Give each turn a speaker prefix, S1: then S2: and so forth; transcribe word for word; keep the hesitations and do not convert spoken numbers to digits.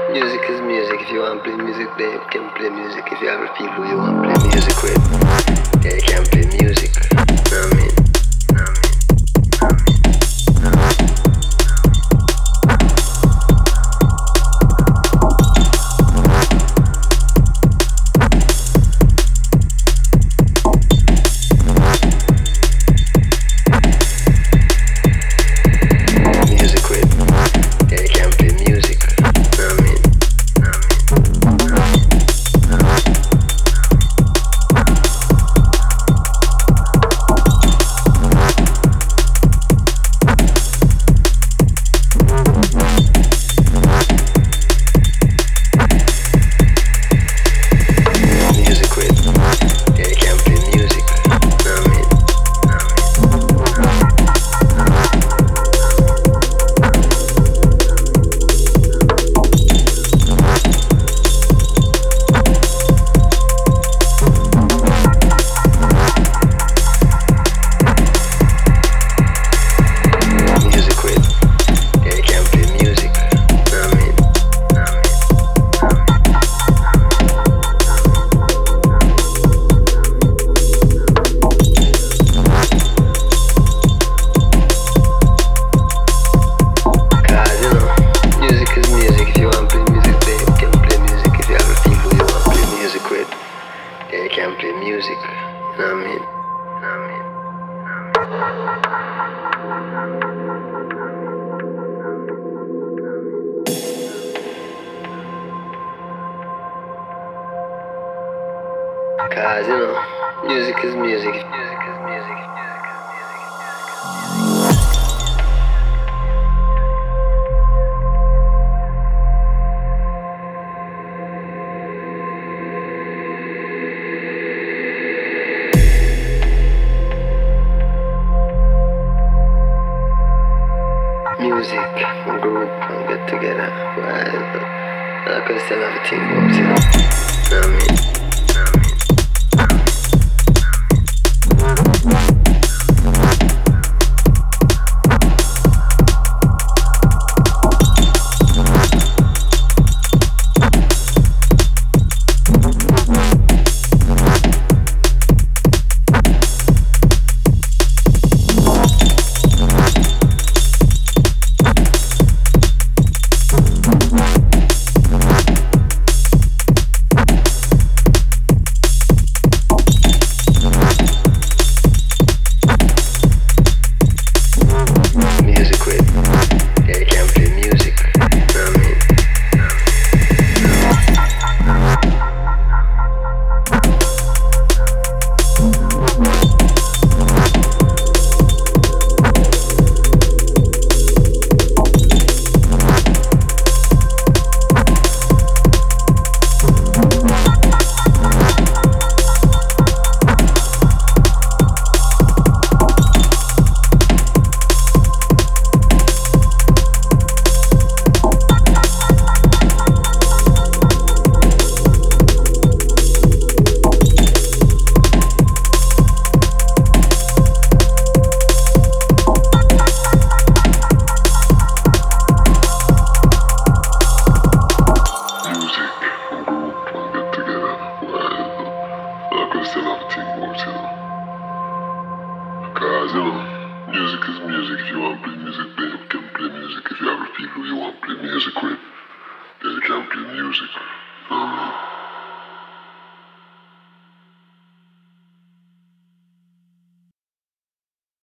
S1: Music is music. If you want to play music, then you can play music. If you have a people you want to play music with, then you can play music. You know what I mean? Music, you know what I mean? You know what I mean? Cause you know, music is music. Music is music. Music is music. Music, group, and get together. Well, I could still have a team up, you know what I mean?